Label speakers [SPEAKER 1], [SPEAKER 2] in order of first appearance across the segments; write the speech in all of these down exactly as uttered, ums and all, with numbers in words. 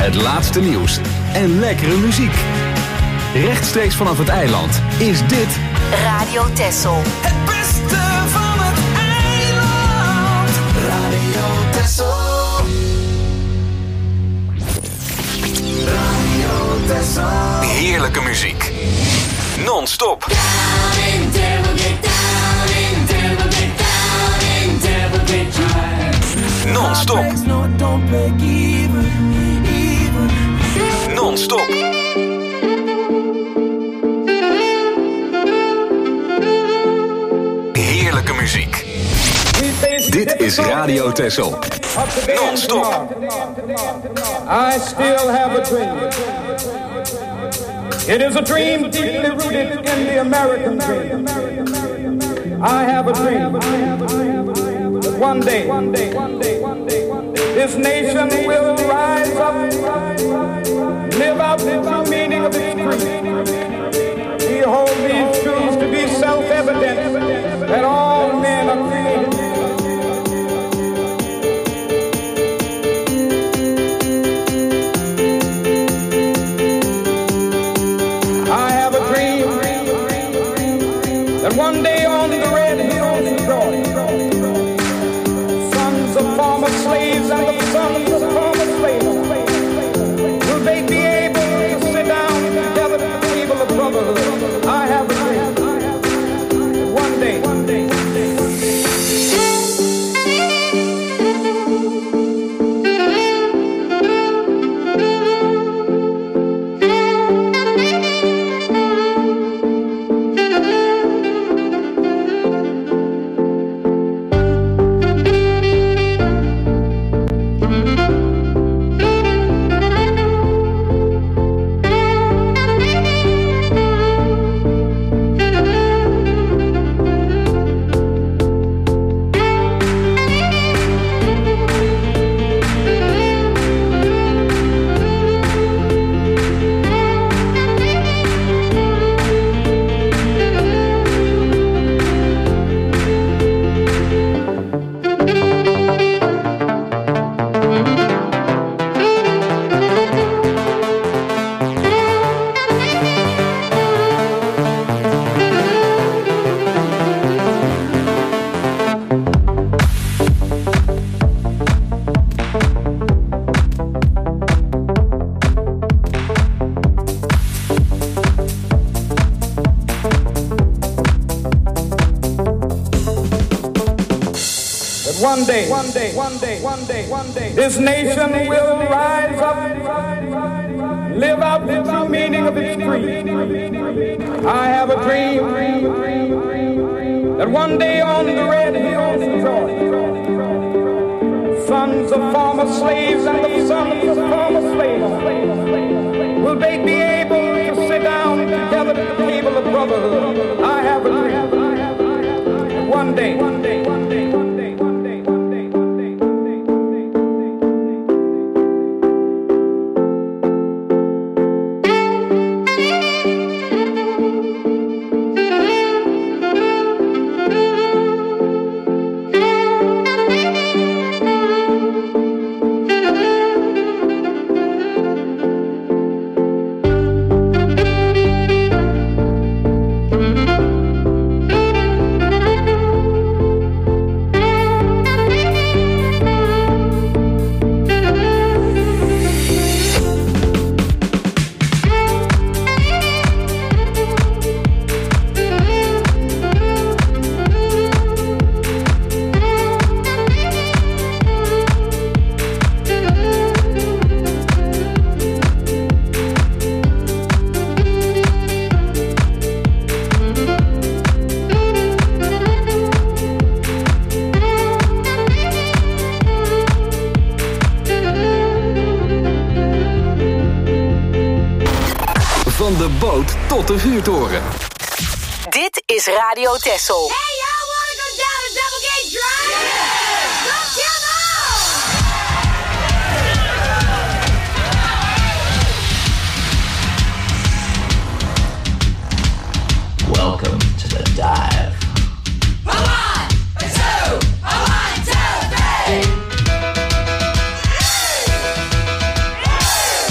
[SPEAKER 1] Het laatste nieuws en lekkere muziek. Rechtstreeks vanaf het eiland is dit
[SPEAKER 2] Radio Texel.
[SPEAKER 3] Het beste van het eiland. Radio Texel. Radio Texel.
[SPEAKER 1] heerlijke muziek. Non-stop. Non-stop. Non-stop. Heerlijke muziek. Dit is Radio Texel. Non-stop.
[SPEAKER 4] I still have a dream. It is a dream deeply rooted in the American dream. I have a dream that one day, this nation will rise up, live out the true meaning of its creed. We hold these truths to be self-evident that all men are created. That one day on the red hills of Georgia, sons of former slaves and the sons of former slaves, will they be able to sit down together at the table of brotherhood? I have a dream that one day, one day, one day, one day. One day, one day, one day, one day, one day, this nation will rise up, live out the true meaning of its creed. I have a dream that one day on the red hills of Georgia, sons of former slaves and the sons of former slaves, will they be able to sit down together at the table of brotherhood? I have a dream that one day, one day, one day, one day.
[SPEAKER 1] Van de boot tot de vuurtoren.
[SPEAKER 2] Dit is Radio Texel.
[SPEAKER 5] Hey, y'all wanna go down a double gate drive? Yeah! Go kill them!
[SPEAKER 6] Welcome to the dive.
[SPEAKER 5] A one, a two, a one, two, three!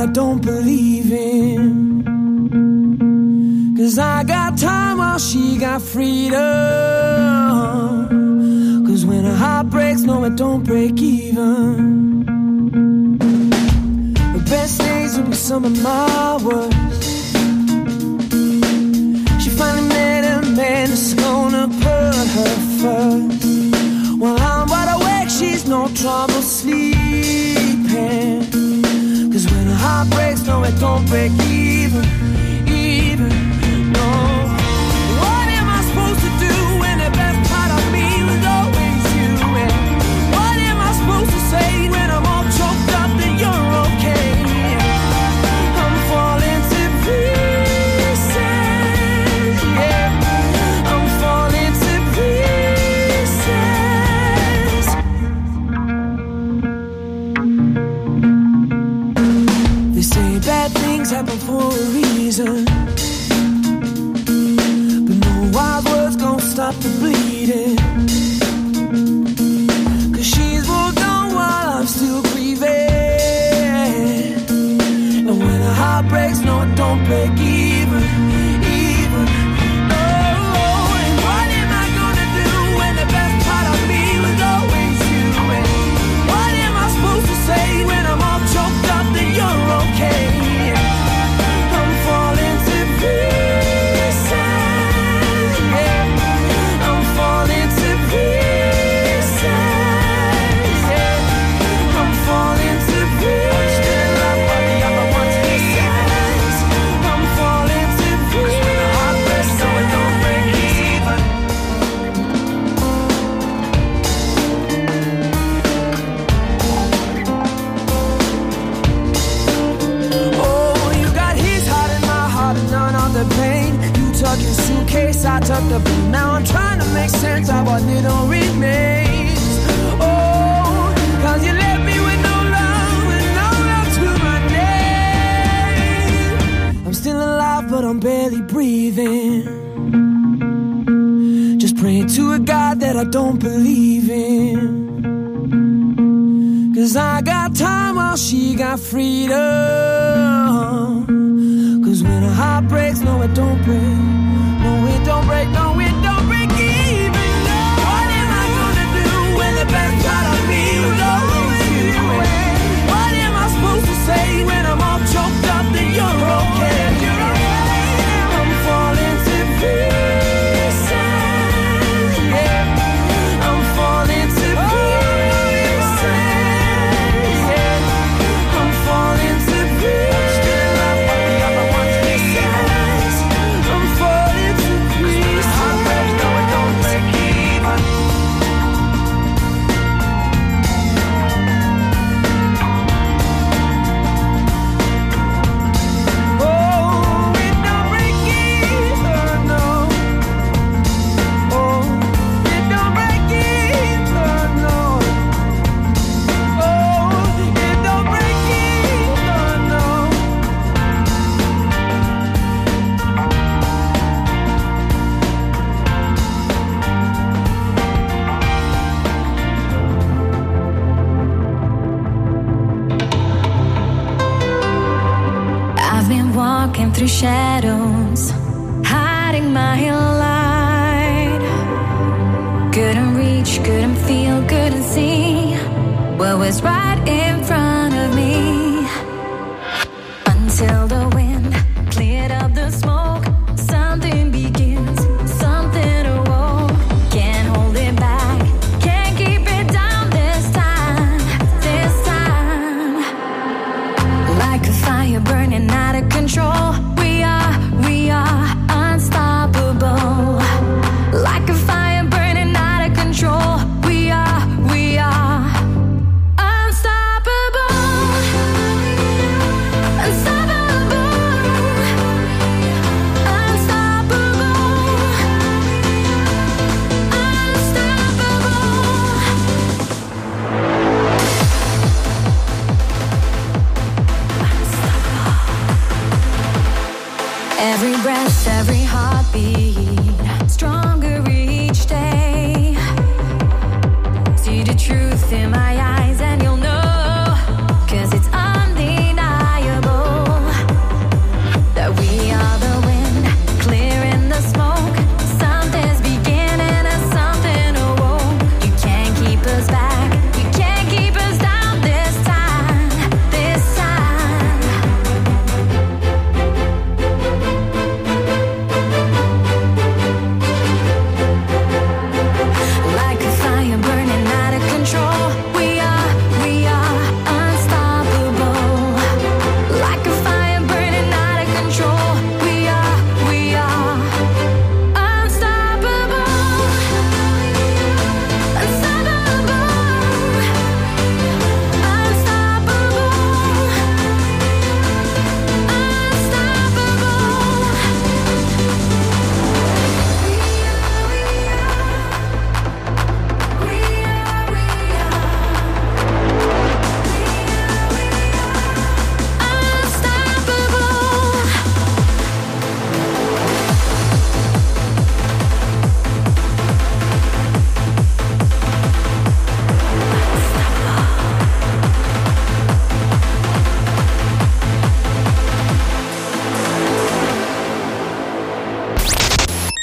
[SPEAKER 7] I don't believe in. Cause I got time while she got freedom. Cause when a heart breaks, no it don't break even. The best days will be some of my worst. She finally met a man that's gonna put her first. While I'm wide awake, she's no trouble sleeping. Cause when a heart breaks, no it don't break even, even, no. What am I supposed to do when the best part of me was always you? And what am I supposed to say when I'm all choked up that you're okay? I'm falling to pieces, yeah. I'm falling to pieces. They say bad things happen for a reason, but no wild words gon' stop the bleeding. Cause she's moved on while I'm still grieving. And when a heart breaks, no it don't break even, even, no. And what am I gonna do when the best part of me was always you? And what am I supposed to say when I'm all choked up that you're okay? I'm falling to pieces, yeah. I'm falling to pieces, yeah. I'm falling to pieces. Still love what the other one's pieces. I'm falling to pieces. When the heart breaks, no it don't break even. Oh, you got his heart in my heart and none of the pain. You tuck your suitcase, I tuck the blue. Now I'm trying to make sense of what little remains. Oh, cause you left me with no love and no love to my name. I'm still alive, but I'm barely breathing. Just praying to a God that I don't believe in. Cause I got time while she got freedom. Cause when a heart breaks, no it don't break. No it don't break, no it don't break even. What am I gonna do when the best part of me was always you? What am I supposed to say when I'm all choked up that you're okay? I'm falling to pieces, yeah. I'm falling to pieces, yeah. I'm falling to pieces. Still love what the other one's pieces. I'm falling to pieces. Heart breaks, no it don't break even. Oh, it don't break even, no. Oh, it don't break even, no. Oh, it don't break even, no.
[SPEAKER 8] I've been walking through shadows, hiding my light. Couldn't reach, couldn't feel, couldn't see what was right in front of me. Until the wind cleared up the smoke, something begins, something awoke. Can't hold it back, can't keep it down this time, this time. Like a fire burning out of control, we are, we are unstoppable. Like a fire burning out of control, we are, we are unstoppable.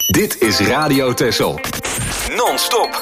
[SPEAKER 1] Dit is Radio Texel. Non-stop.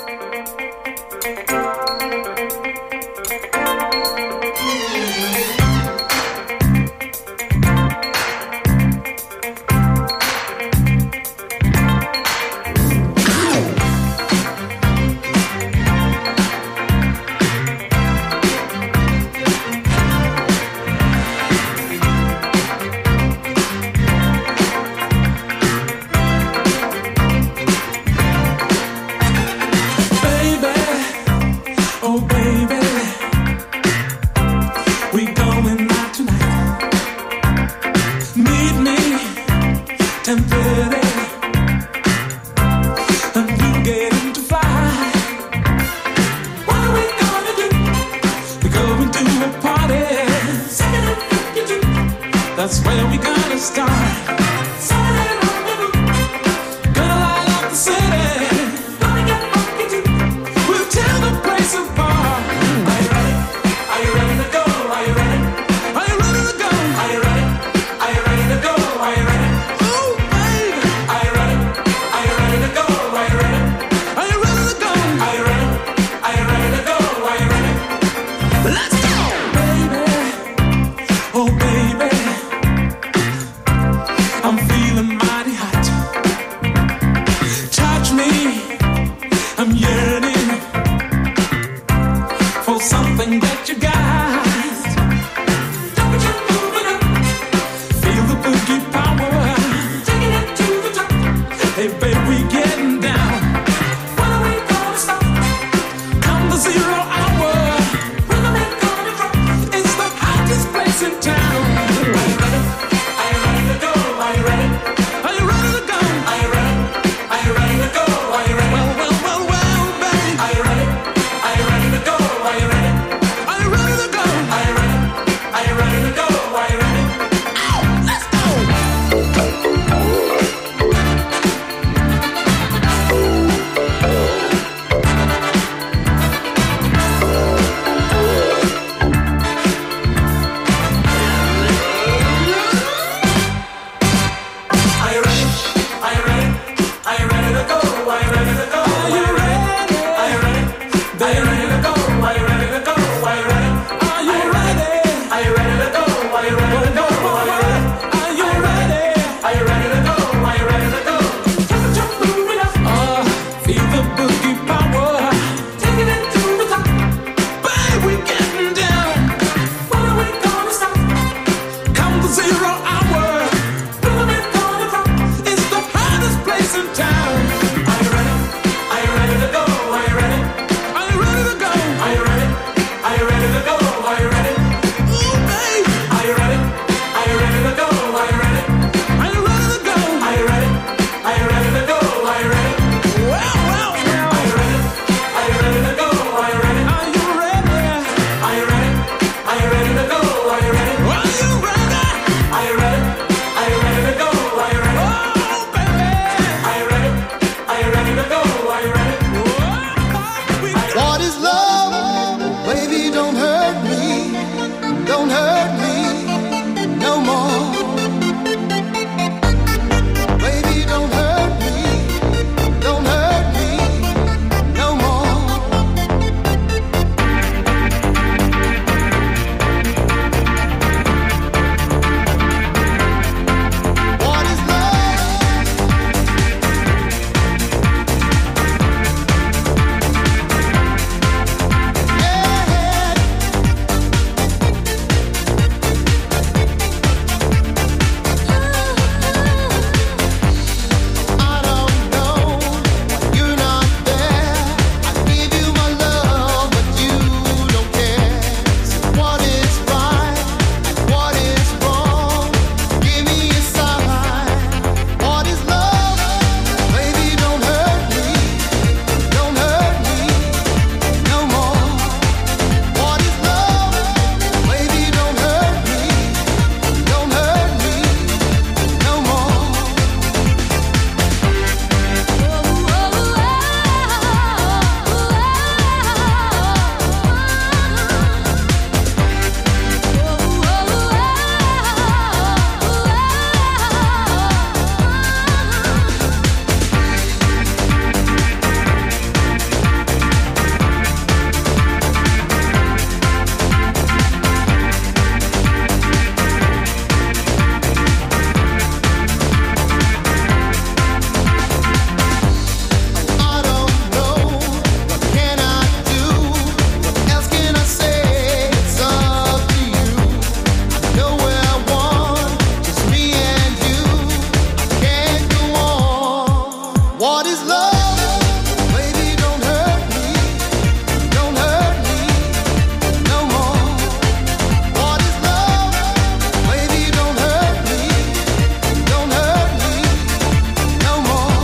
[SPEAKER 3] What is love? Baby, don't hurt me. Don't hurt me no more. What is love? Baby, don't hurt me. Don't hurt me no more.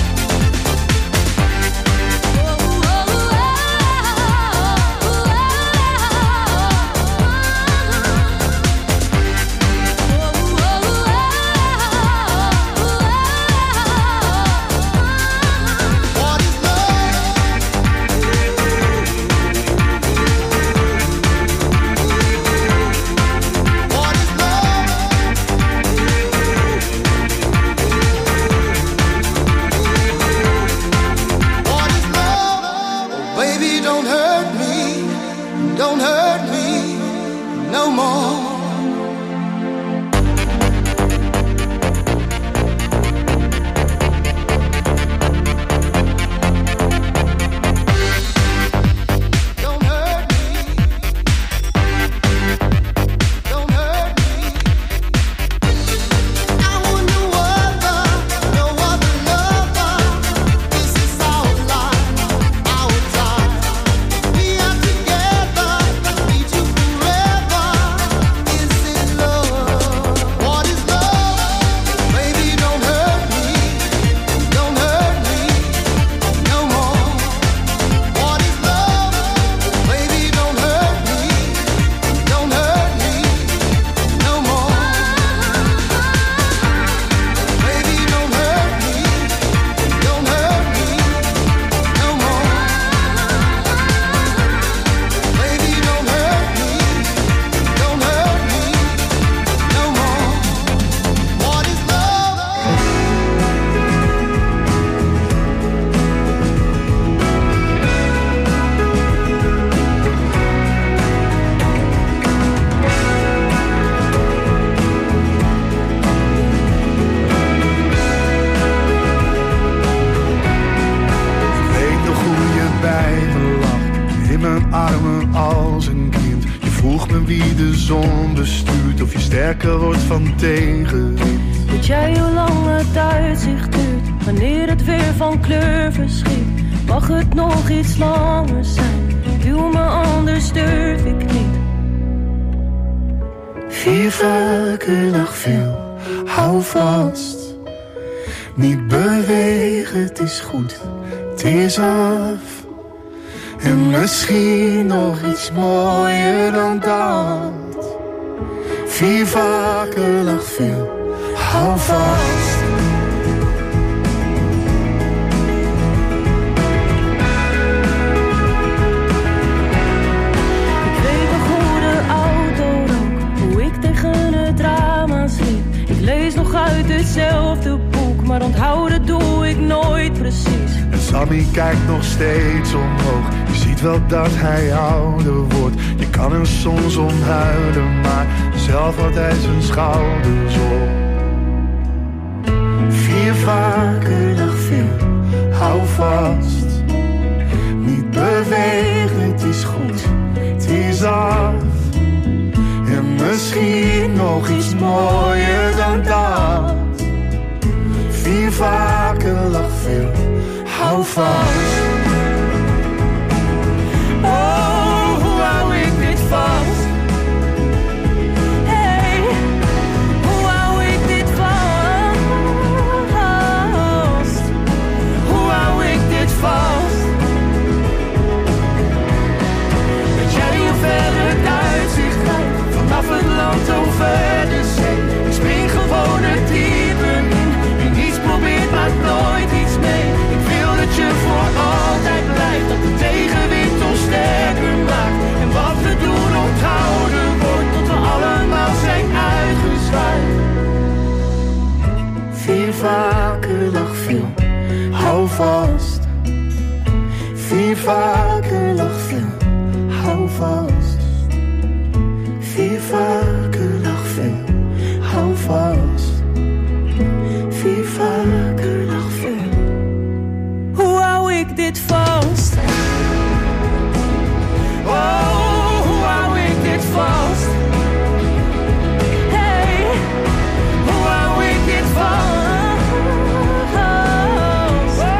[SPEAKER 9] sterker wordt van tegenwind.
[SPEAKER 10] Weet jij hoe lang het uitzicht duurt, wanneer het weer van kleur verschiet? Mag het nog iets langer zijn, duw me anders durf ik niet.
[SPEAKER 9] Vier vaker nog veel, hou vast. Niet bewegen, het is goed, het is af. En misschien nog iets mooier dan dat. Vier vaker nog veel, hou vast.
[SPEAKER 10] Ik weet nog hoe de auto rook, hoe ik tegen het raam aansliep. Ik lees nog uit hetzelfde boek, maar onthouden doe ik nooit precies.
[SPEAKER 9] En Sammy kijkt nog steeds omhoog. Je ziet wel dat hij ouder wordt. Je kan er soms om huilen, maar zelf had hij zijn schouders op. Vier vaker nog veel, hou vast. Niet bewegen, het is goed, het is af. En misschien nog iets mooier dan dat. Vier vaker nog veel, hou vast.
[SPEAKER 10] Oh, hoe hou ik dit vast? Hey, hoe hou ik dit vast? Hoe hou ik dit vast? Weet jij hoe ver het uitzicht lijkt? Vanaf het land over de zee. Ik spring gewoon het diepe in. Wie niets probeert maakt nooit iets mee. Ik wil dat je voor altijd blijft. Dat de tegenwind ons sterker maakt. En wat we doen onthouden wordt. Tot we allemaal zijn uitgezwaaid.
[SPEAKER 9] Vier vaker nog veel, hou vast. Vier vaker nog veel, hou vast. Vier vaker nog veel, hou vast. Vier vaker nog veel.
[SPEAKER 10] Hoe hou ik dit vast? Oh, hoe hou ik dit vast? Hey, hoe hou ik dit vast? Oh,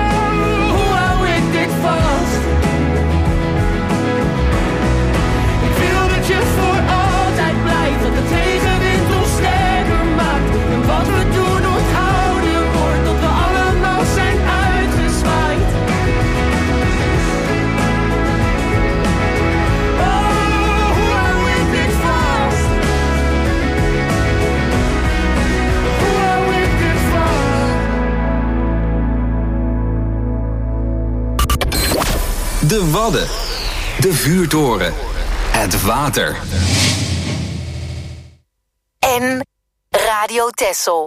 [SPEAKER 1] De Wadden. De vuurtoren. Het water.
[SPEAKER 2] En Radio Texel.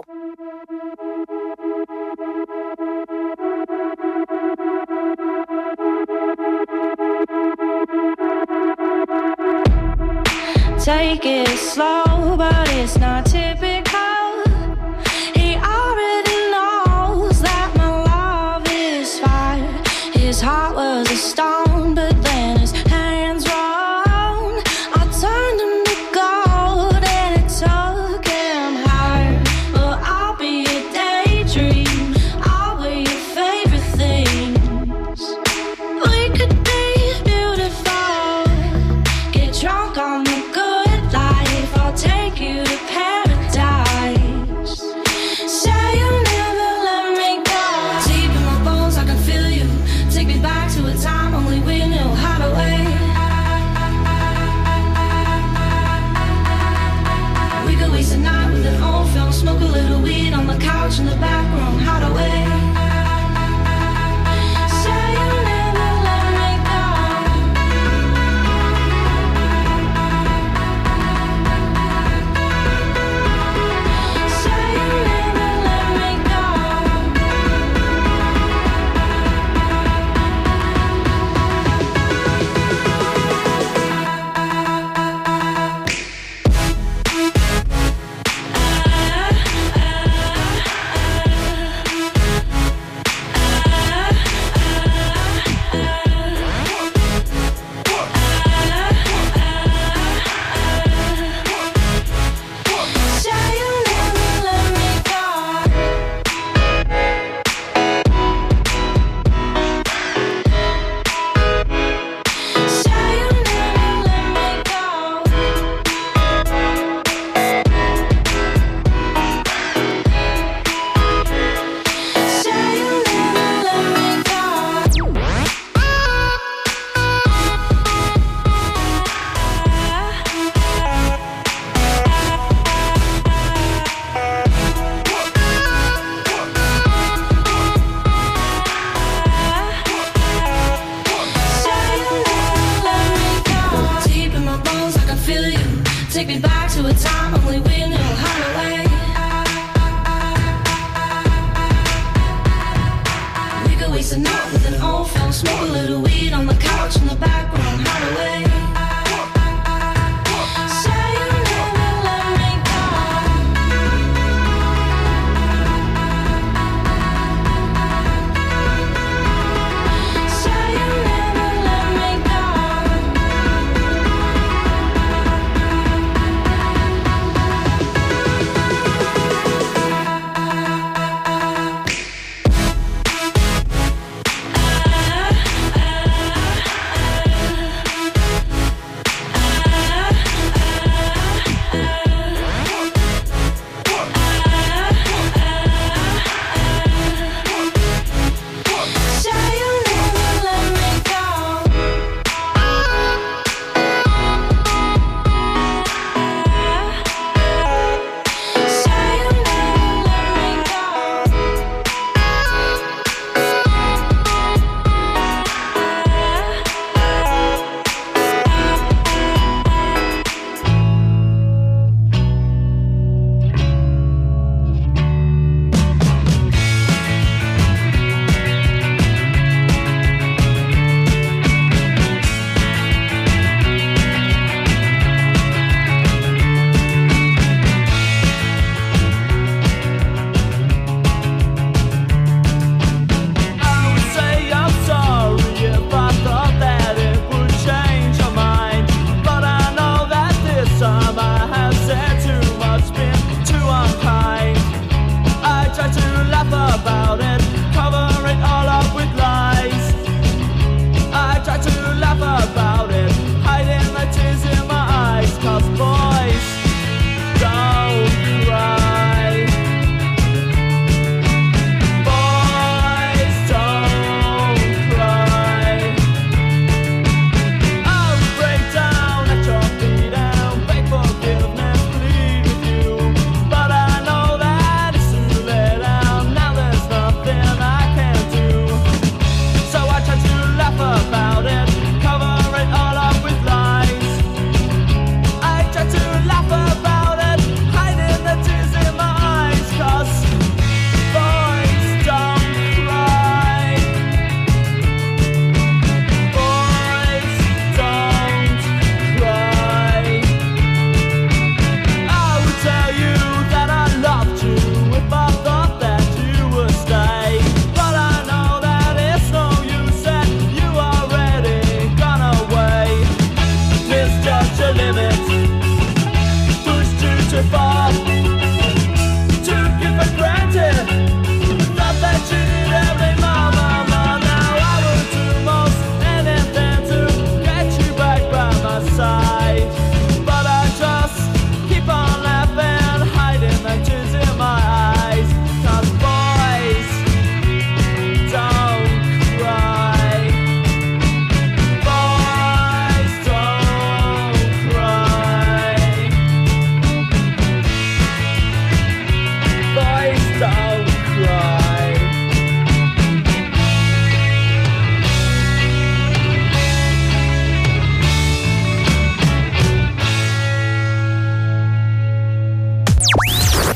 [SPEAKER 8] Take it slow, but it's not typical. He already knows that my love is fire. His heart was a stone, but then his hands rolled. I turned him to gold and it took him higher. Well, I'll be a daydream. I'll wear your favorite things. We could be beautiful. Get drunk on the good life. I'll take you to paradise. Say you'll never let me go. Deep in my bones, I can feel you. Take me back to a time only we knew how to wait. We could waste a night with an old film, smoke a little weed on the couch in the back room, how to wait. Say you'll never let me go. Say you'll never let me go. Say you'll never let me go. Say you'll never let me go. Say you'll never let me go. Say you'll never let me go. Deep in my bones, I can feel you. Take me back to a time only we knew how to wait. We could waste a night with an old film, smoke a little weed on the couch in the back room, how to wait. Say you'll never let me go. Say you'll never let me go.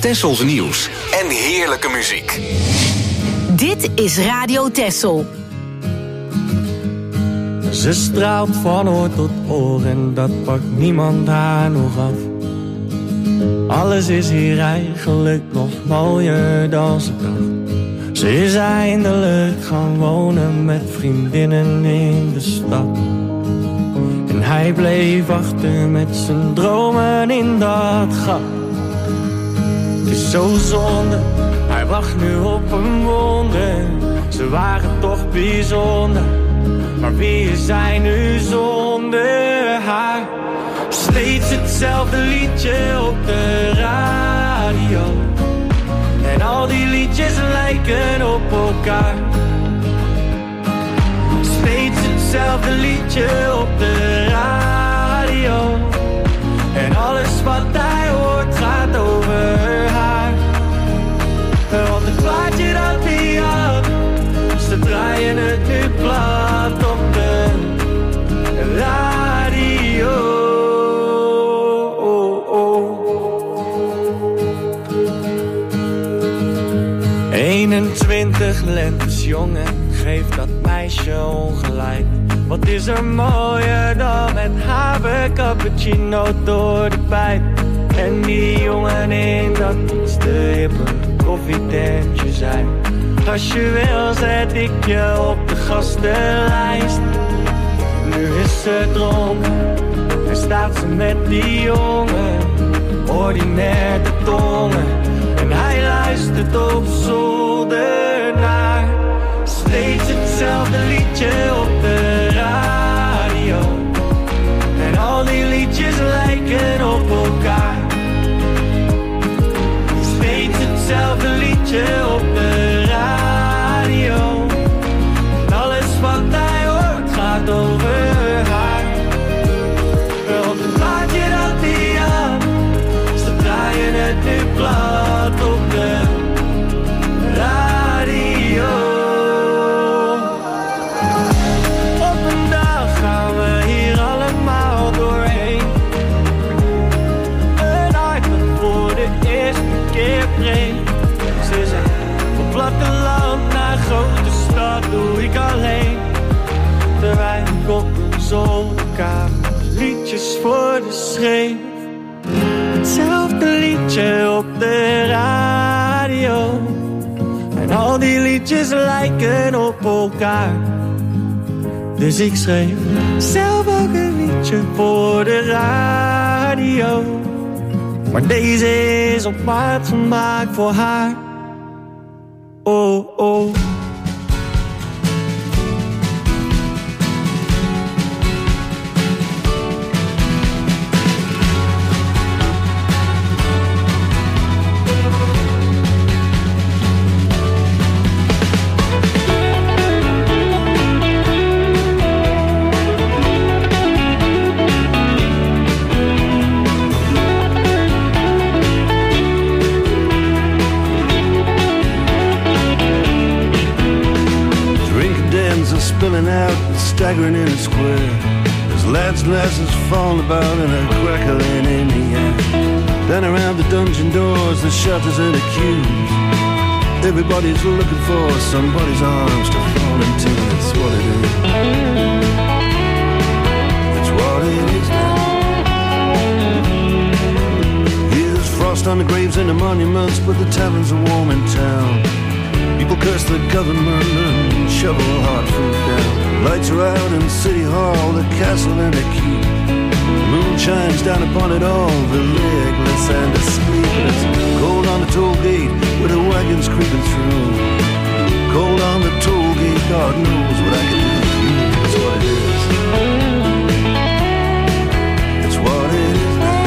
[SPEAKER 1] Tessels nieuws en heerlijke muziek.
[SPEAKER 2] Dit is Radio Tessel.
[SPEAKER 11] Ze straalt van oor tot oor en dat pakt niemand haar nog af. Alles is hier eigenlijk nog mooier dan ze dacht. Ze is eindelijk gaan wonen met vriendinnen in de stad. En hij bleef achter met zijn dromen in dat gat. Het is zo zonde, hij wacht nu op een wonder. Ze waren toch bijzonder, maar wie is hij nu zonder haar? Steeds hetzelfde liedje op de radio. En al die liedjes lijken op elkaar. Steeds hetzelfde liedje op de radio. En alles wat hij hoort gaat over haar. Want het plaatje dat hij had, ze draaien het nu plat op de radio. eenentwintig lentes jong en geeft dat meisje ongelijk. Wat is er mooier dan met haver cappuccino door de pijp. En die jongen in dat iets te hippe koffietentje zei. Als je wil zet ik je op de gastenlijst. Nu is ze dronken en staat ze met die jongen. Ordinair de tongen en hij luistert op zolder naar. Steeds hetzelfde liedje op de radio. En al die liedjes lijken op elkaar. Steeds hetzelfde liedje op de radio. En alles wat hij hoort gaat over haar. Op het plaatje dat hij had, ze draaien het nu plat op de radio. Op een dag gaan we hier allemaal doorheen. Een hart dat voor de eerste keer breekt. Ze zei, van platteland naar grote stad doe ik alleen. Terwijl ik op een zolderkamer liedjes voor de schreef. Hetzelfde liedje op de radio. En al die liedjes lijken op elkaar. Dus ik schreef zelf ook een liedje voor de radio. Maar deze is op maat gemaakt voor haar. Oh, oh.
[SPEAKER 12] Spilling out and staggering in a square. There's lads' glasses falling about and a crackling in the air. Then around the dungeon doors, the shutters and the queues. Everybody's looking for somebody's arms to fall into. That's what it is. That's what it is now. Here's frost on the graves and the monuments, but the taverns are warm in town. People curse the government and shovel hard food down. Lights are out in City Hall, the castle and the keep. The moon shines down upon it all, the legless and the sleepless. Cold on the toll gate with the wagons creeping through. Cold on the toll gate, God knows what I can do for you. That's what it is. It's what it is now.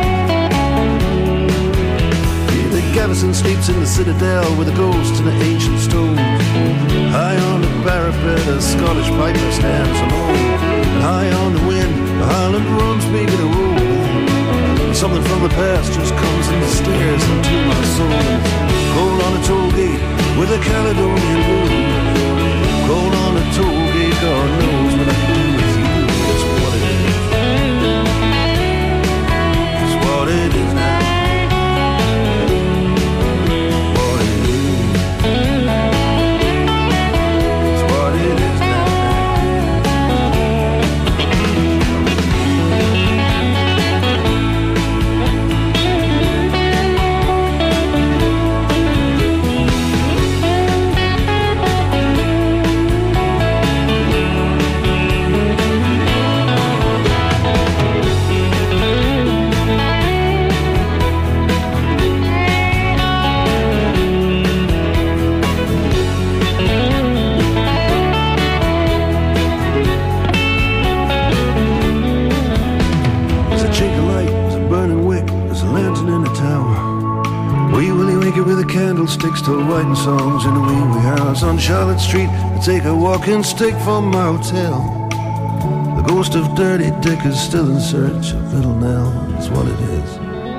[SPEAKER 12] Here the garrison sleeps in the citadel with the ghosts and the ancient stones. High on the parapet, a Scottish piper stands alone. And high on the wind, the Highland runs making a roll. Something from the past just comes and stares into my soul. Cold on the toll gate with a Caledonian blues. Cold on the toll gate, God knows what I can do with you. It's what it is. It's what it is now. still writing songs in a wee wee house on Charlotte Street. I take a walking stick from my hotel. The ghost of Dirty Dick is still in search of Little Nell. It's what it is.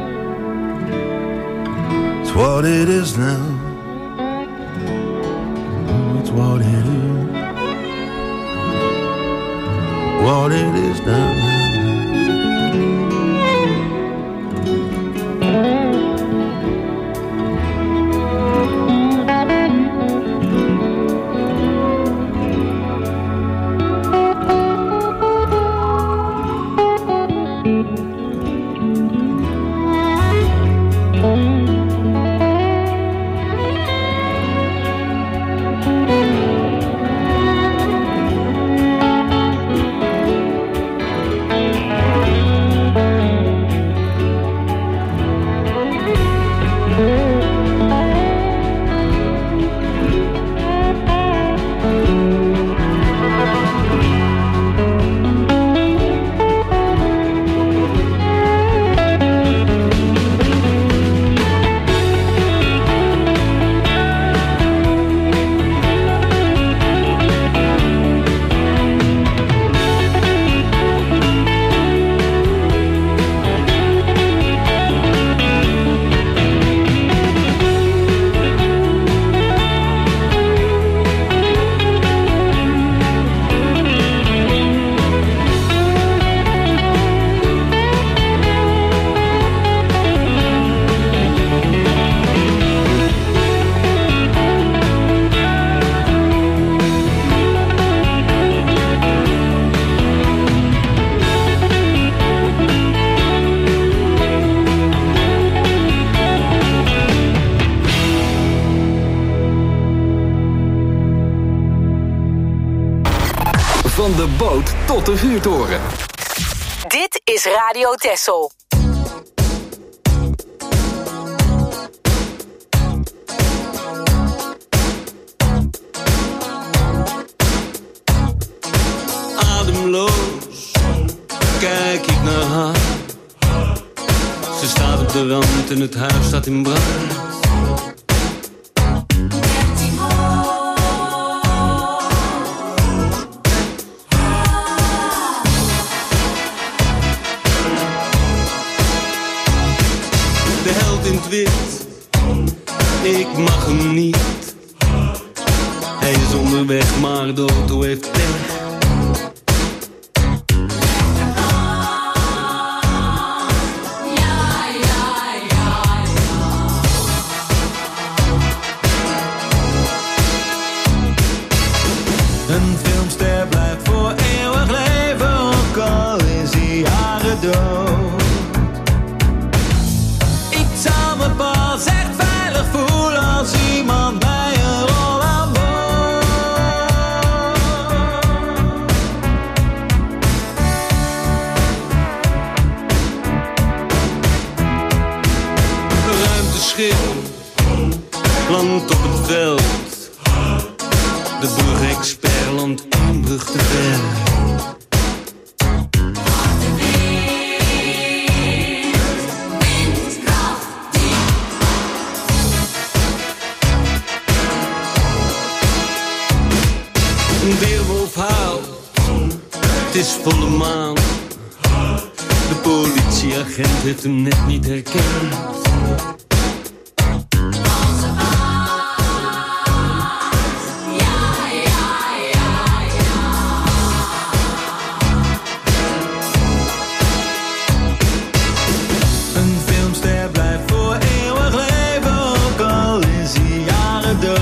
[SPEAKER 12] It's what it is now. It's what it is. What it is now.
[SPEAKER 1] Van de boot tot de vuurtoren.
[SPEAKER 2] Dit is Radio Texel.
[SPEAKER 11] Ademloos kijk ik naar haar. Ze staat op de rand en het huis staat in brand. Wit. Ik mag hem niet. Hij is onderweg, maar de auto heeft pech. Een filmster blijft voor eeuwig leven, ook al is hij jaren dood. Pas echt veilig voelen als iemand bij een rol aan boord. Ruimteschip landt op het veld. De brugexpert landt één brug te ver. Een weerwolf huilt, het is volle maan. De politieagent heeft hem net niet herkend. Een filmster blijft voor eeuwig leven, ook al is hij jaren dood.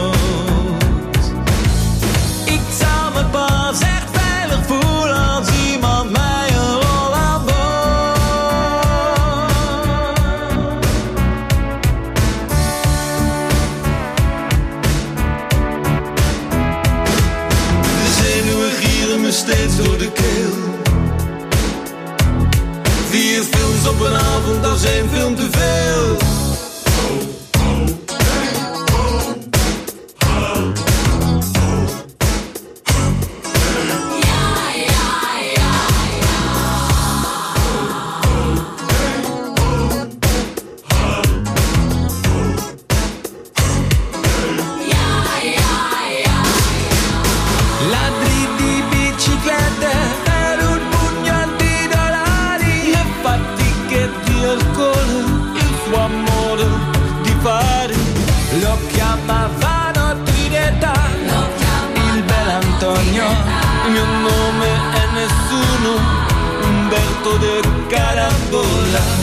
[SPEAKER 11] Pas echt veilig voelen als iemand mij een rol aan boord. De zenuwen gieren me steeds door de keel. Vier films op een avond, dat is één film te veel.
[SPEAKER 7] ladri di biciclette per un pugno di dolari, le fatiche di alcol, il suo amore di fare. Lo chiamavano Trinità, il bel Antonio, il mio nome è nessuno, Umberto de Carambola.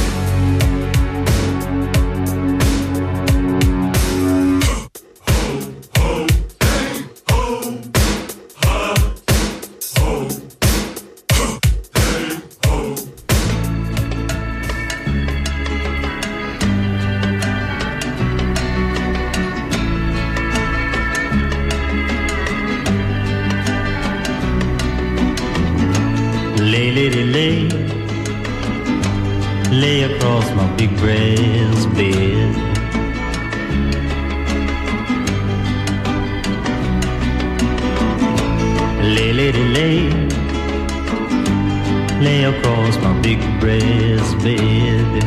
[SPEAKER 13] Lay, lady, lay, lay across my big brass bed. Lay, lady, lay, lay across my big brass bed.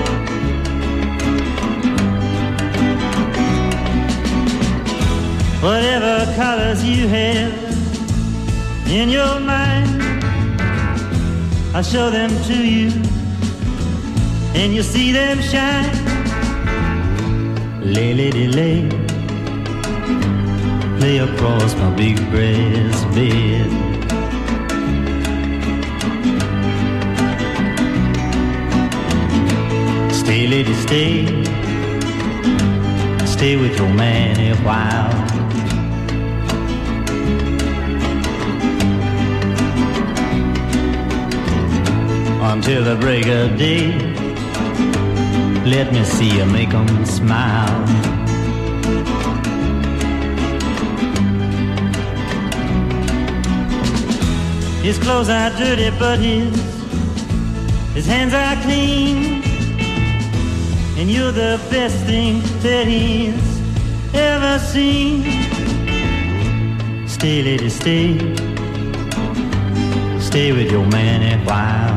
[SPEAKER 13] Whatever colors you have in your mind, I'll show them to you, and you'll see them shine. Lay, lady, lay, lay across my big brass bed. Stay, lady, stay, stay with your man a while. Until the break of day, let me see you make 'em smile. His clothes are dirty, but his his hands are clean, and you're the best thing that he's ever seen. Stay, lady, stay, stay with your man a while.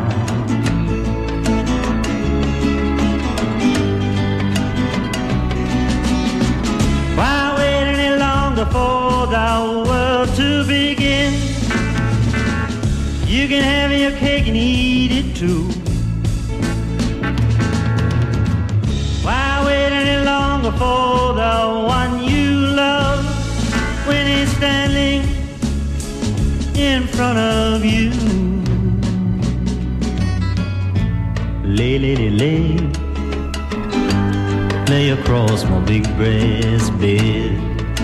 [SPEAKER 13] For the world to begin, you can have your cake and eat it too. Why wait any longer for the one you love when he's standing in front of you? Lay, lady, lay, lay across my big brass bed.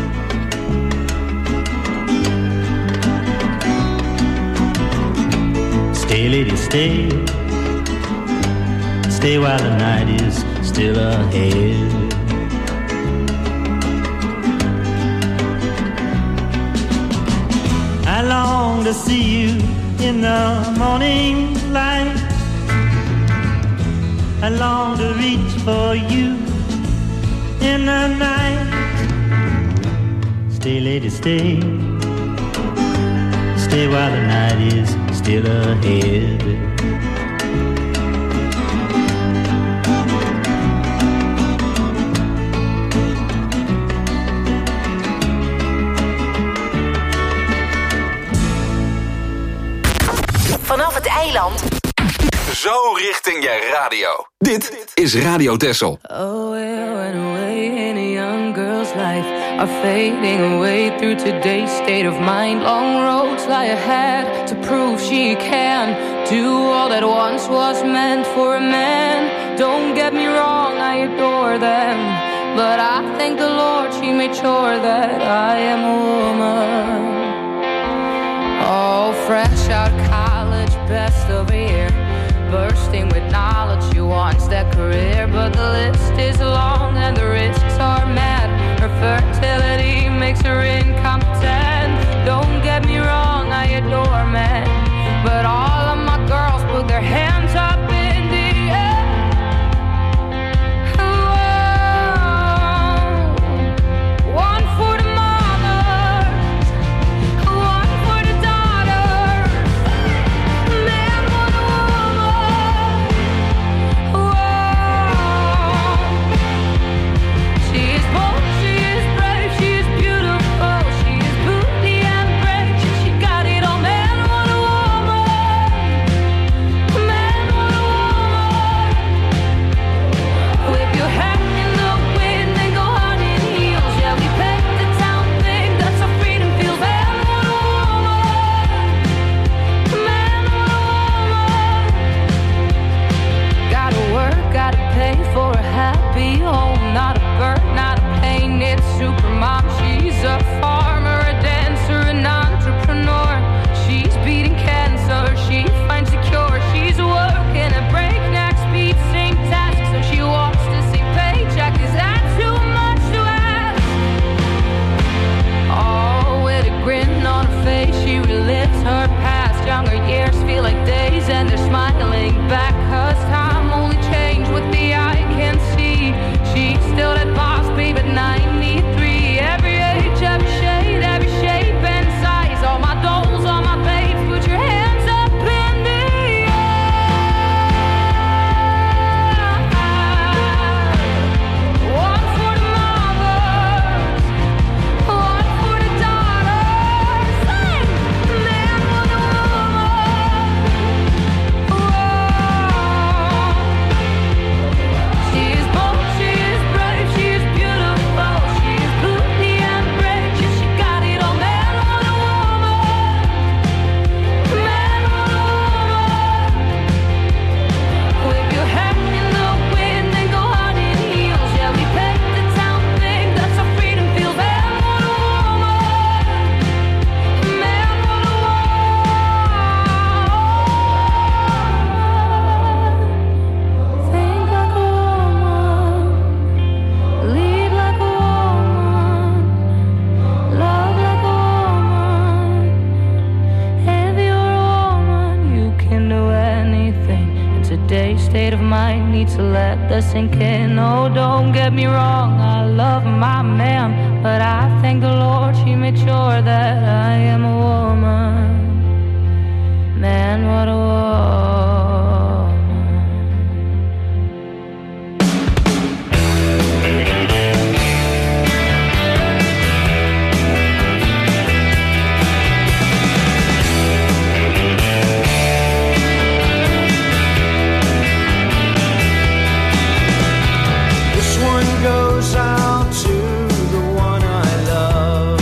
[SPEAKER 13] Stay, lady, stay, stay while the night is still ahead. I long to see you in the morning light. I long to reach for you in the night. Stay, lady, stay, stay while the night is still ahead.
[SPEAKER 2] Vanaf het eiland.
[SPEAKER 1] Zo richting je radio. Dit is Radio Texel.
[SPEAKER 14] Oh, it went away in a young girl's life, are fading away through today's state of mind. Long roads lie ahead to prove she can do all that once was meant for a man. Don't get me wrong, I adore them, but I thank the Lord she made sure that I am a woman. Oh, fresh out college, best of a year, bursting with knowledge, she wants that career, but the list is long and the risks are mad. Her fertility makes her incompetent. Don't get me wrong, I adore men, but all of my girls put their hands up in the air. Whoa. One for the mother, one for the daughter, man for the woman. Whoa. She is bold, she is brave, she is beautiful, she is beautiful. might need to let that sink in. Oh, don't get me wrong, I love my man, but I thank the Lord He made sure that I am a woman. Man, what a woman.
[SPEAKER 7] Goes out to the one I love.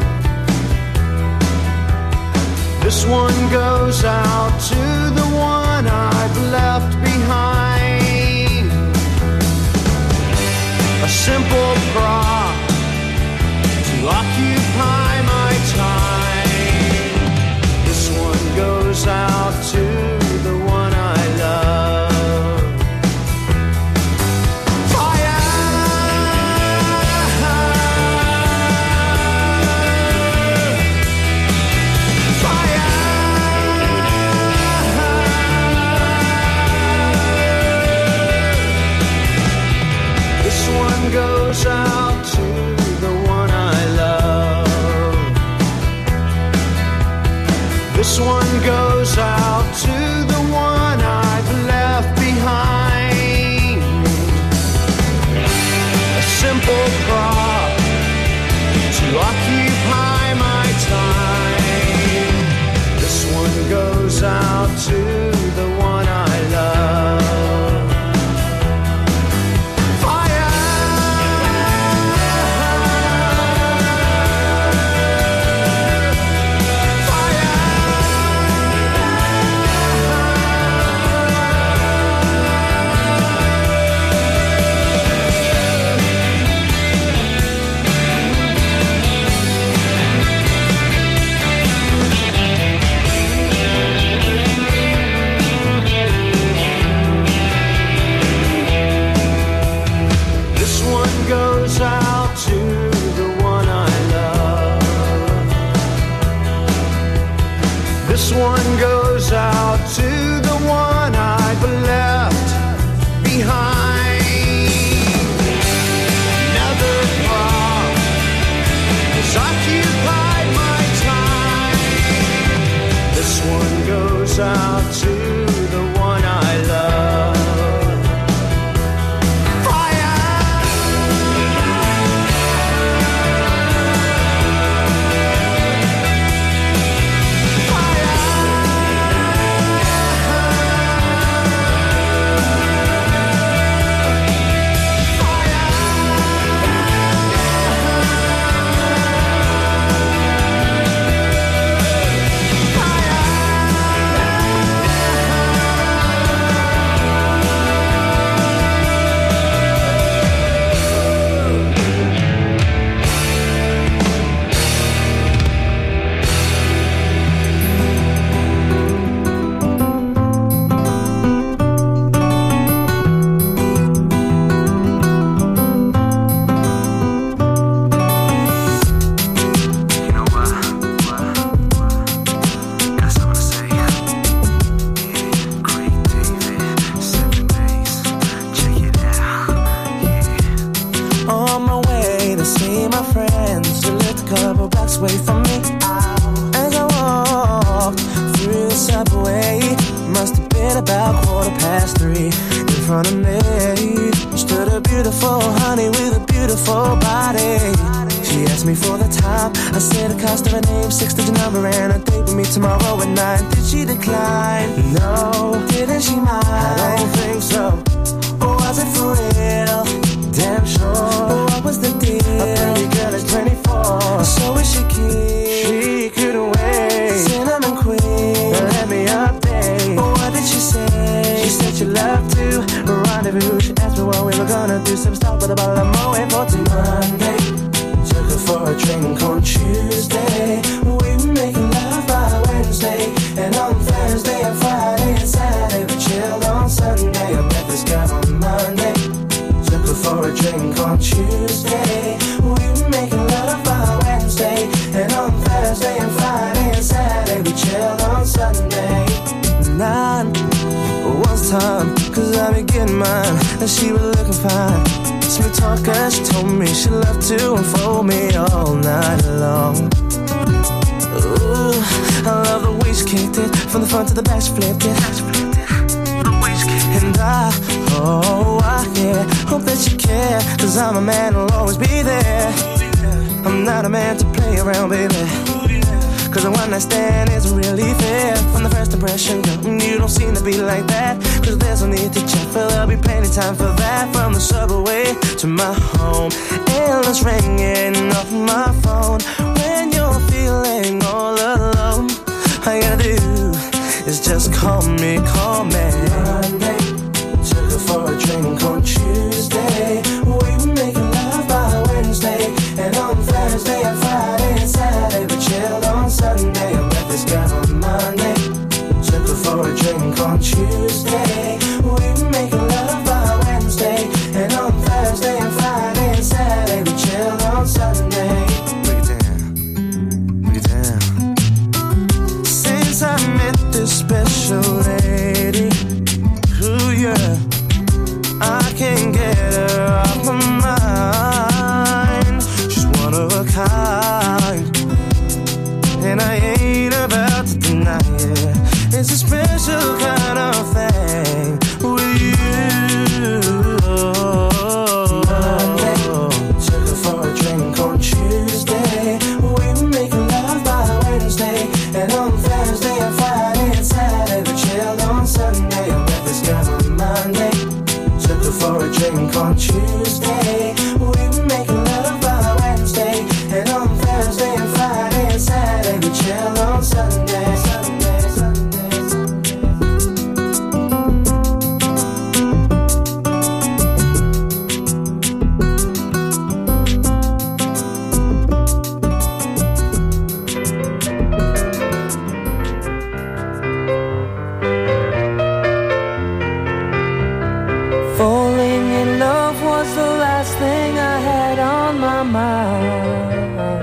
[SPEAKER 7] This one goes out to the one I've left behind. A simple prop to occupy my time. This one goes out to the one I love. Goes out to the one I love. This one goes out to the one I've left behind. A simple prop to occupy my time. This one goes out to the one I love. Goes out to the one I love. This one goes out to the one I've left behind. Another prop has occupied my time. This one goes out to the one I love. Away from me as I walked through the subway. Must have been about quarter past three. In front of me stood a beautiful honey with a beautiful body. She asked me for the time. I said the cost of her name, six-digit number, and a date with me tomorrow at nine. Did she decline? No. Didn't she mind? I don't think so. Or was it for real? Damn sure. What was the deal? A pretty girl is twenty-four. So is she cute? She couldn't wait. Cinnamon queen, let me update. What did she say? She said she loved to rendezvous. She asked me what we were gonna do. Some stop with a bottle of Moet for Monday. Took her for a drink on Tuesday. We were making love by Wednesday. And on Thursday and Friday and Saturday we chilled on Sunday. I met this girl on Monday. Took her for a drink on Tuesday. We were making love by Wednesday. And on Thursday and Friday and Saturday we chilled on Sunday. Nine was time, cause I be getting and she was looking fine. Smooth talker, she told me she loved to unfold me all night long. Ooh, I love the way she kicked it, from the front to the back she flipped it. And I, oh, I, yeah, hope that you care, cause I'm a man who'll always be there. I'm not a man to play around, baby, cause a one night stand isn't really fair. From the first impression, girl, you don't seem to be like that, cause there's no need to check, but there'll be plenty time for that. From the subway to my home, endless ringing off my phone. When you're feeling all alone, all you gotta do is just call me, call me. Monday, took her for a drink on Tuesday. We were making love by Wednesday, and on Thursday and Friday and Saturday we chilled on Sunday. I met this girl on Monday, took her for a drink on Tuesday. We were making love by Wednesday, and on Thursday and Friday and Saturday we chilled on Sunday. Break it down, break it down. Since I met this special lady, ooh yeah, I can't get her off my mind. She's one of a kind, and I ain't about to deny it. It's a special kind of thing with you. Monday, took her for a drink on Tuesday. We were making love by Wednesday, and on Thursday and Friday and Saturday we chilled on Sunday. I met this girl on Monday, took her for a drink on Tuesday. We were making love by Wednesday, and on Thursday and Friday and Saturday we chilled on Sunday. Sunday, Sunday, Sunday. Falling in love was the last thing I had on my mind.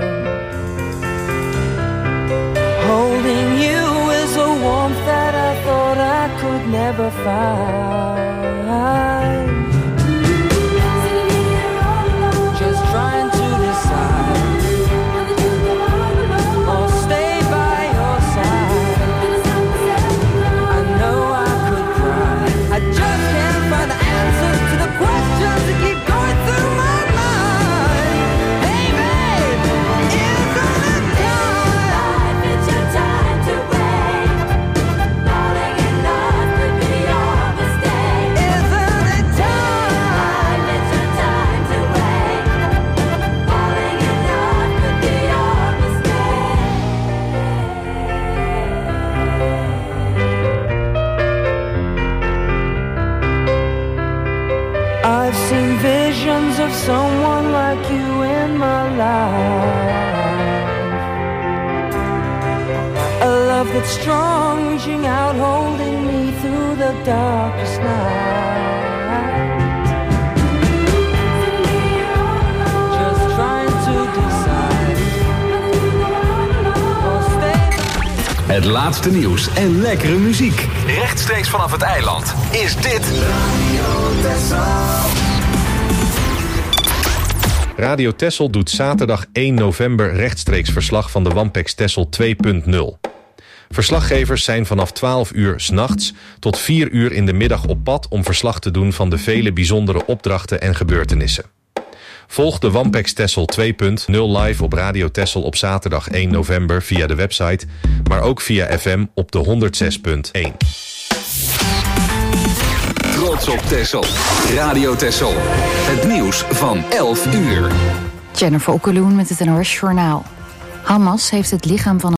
[SPEAKER 7] Holding you is a warmth that I thought I could never find. Just trying to decide, or stay by your side. I know I could cry, I just can't find the answers to the questions that keep going through my mind. Hey babe, isn't it time? It's your time to wait. Falling in love could be your mistake. Isn't it time? It's your time to wait. Falling in love could be your mistake. I've seen visions of someone like you in my life. A love that's strong, reaching out, holding me through the darkest night. Just trying to decide, or stay.
[SPEAKER 1] Het laatste nieuws en lekkere muziek. Rechtstreeks vanaf het eiland. Is dit
[SPEAKER 15] Radio Texel doet zaterdag één november rechtstreeks verslag van de Wampex Texel twee punt nul. Verslaggevers zijn vanaf twaalf uur 's nachts tot vier uur in de middag op pad om verslag te doen van de vele bijzondere opdrachten en gebeurtenissen. Volg de Wampex Texel twee punt nul live op Radio Texel op zaterdag één november via de website, maar ook via F M op de honderdzes punt één.
[SPEAKER 1] Trots op Texel. Radio Texel. Het nieuws van elf uur.
[SPEAKER 16] Jennifer Okkeloen met het N O S Journaal. Hamas heeft het lichaam van